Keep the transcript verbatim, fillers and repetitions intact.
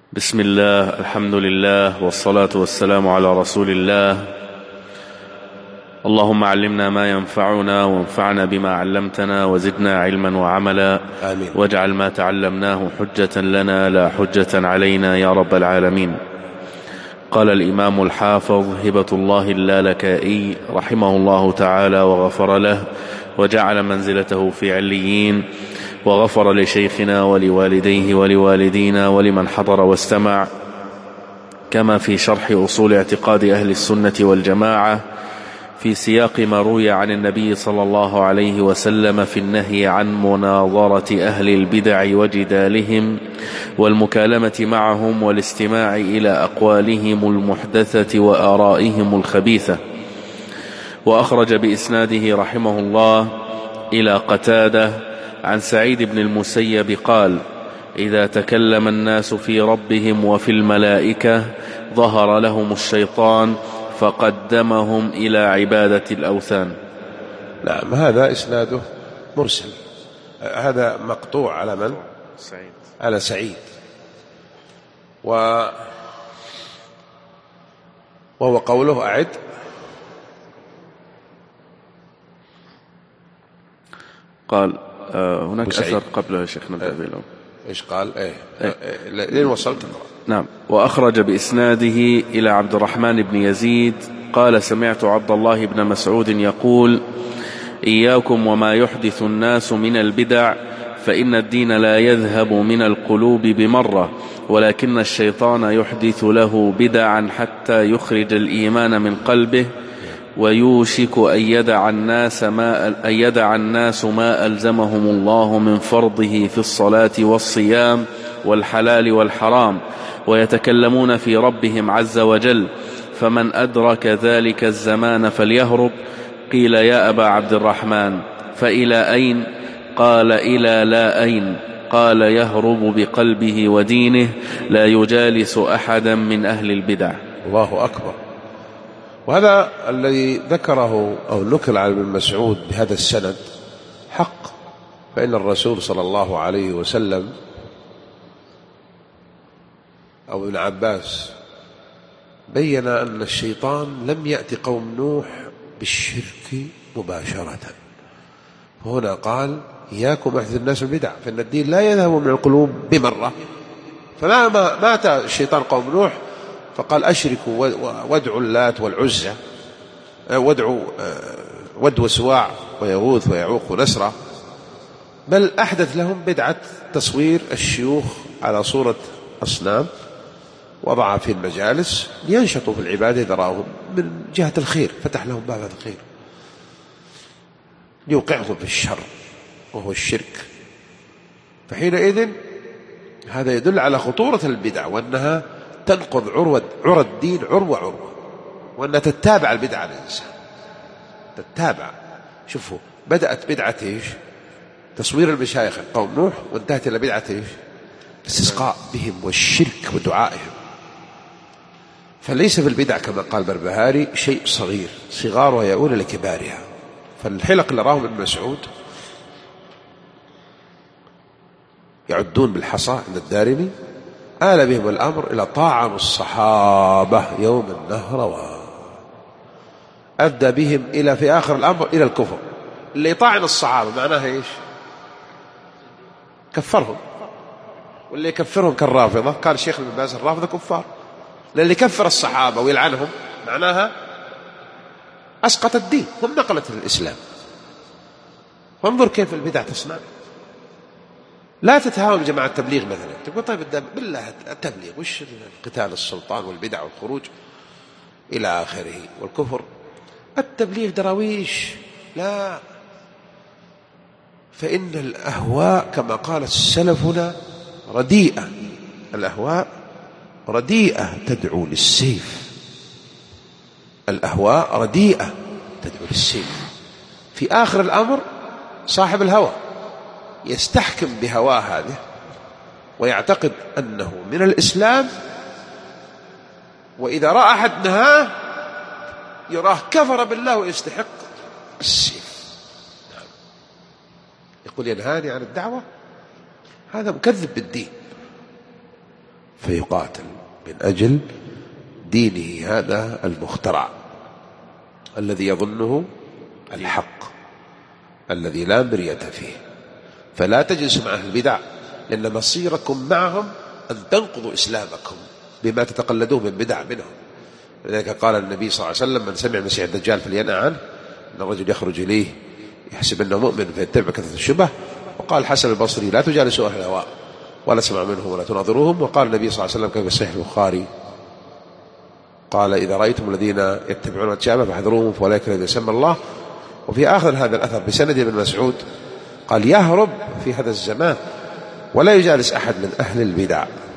بسم الله، الحمد لله، والصلاة والسلام على رسول الله. اللهم علمنا ما ينفعنا وانفعنا بما علمتنا وزدنا علما وعملا. آمين. واجعل ما تعلمناه حجة لنا لا حجة علينا يا رب العالمين. قال الإمام الحافظ هبة الله اللالكائي رحمه الله تعالى وغفر له وجعل منزلته في عليين، وغفر لشيخنا ولوالديه ولوالدينا ولمن حضر واستمع، كما في شرح أصول اعتقاد أهل السنة والجماعة في سياق ما روي عن النبي صلى الله عليه وسلم في النهي عن مناظرة أهل البدع وجدالهم والمكالمة معهم والاستماع إلى أقوالهم المحدثة وآرائهم الخبيثة. وأخرج بإسناده رحمه الله إلى قتادة عن سعيد بن المسيب قال: إذا تكلم الناس في ربهم وفي الملائكة ظهر لهم الشيطان فقدمهم إلى عبادة الأوثان. نعم، هذا إسناده مرسل، هذا مقطوع على من؟ سعيد. على سعيد، و... وهو قوله أعد. قال آه هناك وسعيد. أثر قبله يا شيخ نبدأ به. إيش قال؟ إيه, إيه. لين وصلت. نعم. وأخرج بإسناده إلى عبد الرحمن بن يزيد قال: سمعت عبد الله بن مسعود يقول: إياكم وما يحدث الناس من البدع، فإن الدين لا يذهب من القلوب بمرة، ولكن الشيطان يحدث له بدعا حتى يخرج الإيمان من قلبه، ويوشك أن يدع الناس ما, أن يدع الناس ما ألزمهم الله من فرضه في الصلاة والصيام والحلال والحرام، ويتكلمون في ربهم عز وجل، فمن أدرك ذلك الزمان فليهرب. قيل: يا أبا عبد الرحمن، فإلى أين؟ قال: إلى لا أين. قال: يهرب بقلبه ودينه، لا يجالس أحدا من أهل البدع. الله أكبر. وهذا الذي ذكره أو نكل عن ابن مسعود بهذا السند حق، فإن الرسول صلى الله عليه وسلم أو ابن عباس بين أن الشيطان لم يأتي قوم نوح بالشرك مباشرة، فهنا قال: إياكم أحدث الناس البدع، فإن الدين لا يذهب من القلوب بمرة. فما ما أتى الشيطان قوم نوح فقال: أشركوا وادعوا اللات والعزى، وادعوا ود وسواع ويغوث ويعوق ونسرة، بل أحدث لهم بدعة تصوير الشيوخ على صورة أصنام، وضعها في المجالس لينشطوا في العبادة إذا رأوهم من جهة الخير، فتح لهم باب الخير ليوقعهم في الشر وهو الشرك. فحينئذ هذا يدل على خطورة البدع، وأنها تنقض عروة عرى الدين عروة عروة، وأنها تتابع البدعة الإنسان، تتابع. شوفوا، بدأت بدعة إيش؟ تصوير المشايخ قوم نوح، وانتهت إلى بدعة إيش؟ استسقاء بهم والشرك ودعائهم. فليس في البدع كما قال بربهاري شيء صغير، صغارها يؤول لكبارها. فالحلق اللي راهم ابن مسعود يعدون بالحصى عند الدارمي، آل بهم الأمر إلى طاعن الصحابة يوم النهروان، أدى بهم إلى في آخر الأمر إلى الكفر. اللي يطاعن الصحابة معناها إيش؟ كفرهم. واللي يكفرهم كالرافضة، قال الشيخ ابن باز: الرافضة كفار. للي كفر الصحابة ويلعنهم معناها أسقط الدين، هم نقلت الإسلام. فانظر كيف البدع تصنع. لا تتهاون جماعة التبليغ مثلا، تقول: طيب بالله التبليغ وش؟ قتال السلطان والبدع والخروج إلى آخره والكفر. التبليغ دراويش، لا. فإن الأهواء كما قال سلفنا رديئة، الأهواء رديئة تدعو للسيف، الأهواء رديئة تدعو للسيف. في آخر الأمر صاحب الهوى يستحكم بهواه هذه ويعتقد أنه من الإسلام، وإذا رأى أحد نهاه يراه كفر بالله ويستحق السيف. يقول: ينهاني عن الدعوة، هذا مكذب بالدين. فيقاتل من أجل دينه هذا المخترع الذي يظنه الحق الذي لا مرية فيه. فلا تجلسوا مع أهل البدع، لأن مصيركم معهم أن تنقضوا إسلامكم بما تتقلدوه من بدع منهم. لذلك قال النبي صلى الله عليه وسلم: من سمع المسيح الدجال فلينأ عنه، أن الرجل يخرج إليه يحسب أنه مؤمن فيتبع كثرة الشبه. وقال الحسن البصري: لا تجالسوا أهل الهواء ولا تسمعوا منهم ولا تناظروهم. وقال النبي صلى الله عليه وسلم كما في صحيح البخاري قال: إذا رأيتم الذين يتبعون الشبه فاحذروهم فأولئك الذين سمى الله. وفي آخر هذا الأثر بسند ابن مسعود قال: يهرب في هذا الزمان ولا يجالس أحد من أهل البدع.